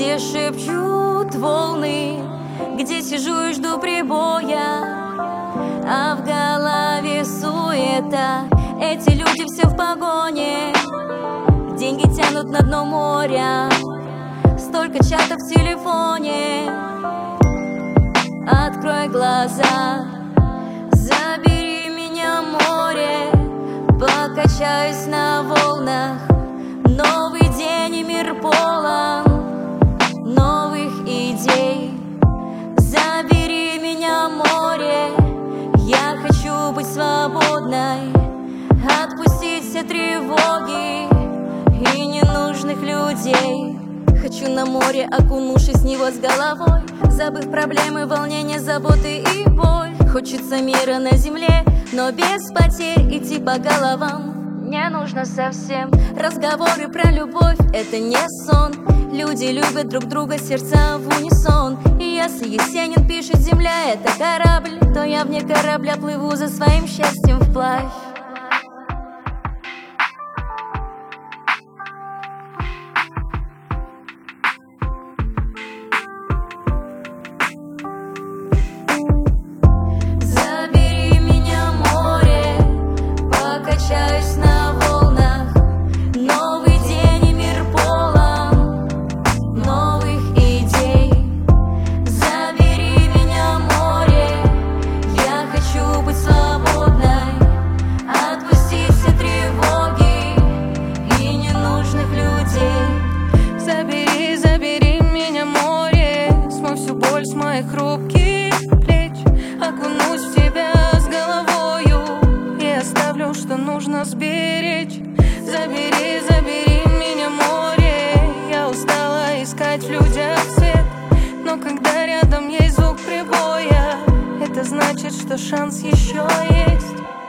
где шепчут волны, где сижу и жду прибоя, а в голове суета. Эти люди все в погоне, деньги тянут на дно моря, столько чатов в телефоне. Открой глаза, забери меня, море, покачаюсь на волнах. Новый день и мир полон новых идей. Забери меня, море, я хочу быть свободной, отпустить все тревоги и ненужных людей. Хочу на море, окунувшись в него с головой, забыв проблемы, волнения, заботы и боль. Хочется мира на земле, но без потерь идти по головам не нужно совсем. Разговоры про любовь — это не сон. Люди любят друг друга, сердца в унисон. И если Есенин пишет «Земля — это корабль», то я вне корабля плыву за своим счастьем вплавь. Качаюсь на волнах, новый день и мир полон новых идей. Забери меня, море, я хочу быть свободной, отпустить все тревоги и ненужных людей. Забери, забери меня, море, смой всю боль с моих хрупких плеч, окунусь в тебя с головою и оставлю, что нужно сберечь. Забери, забери меня, море, я устала искать в людях свет, но когда рядом есть звук прибоя, это значит, что шанс еще есть.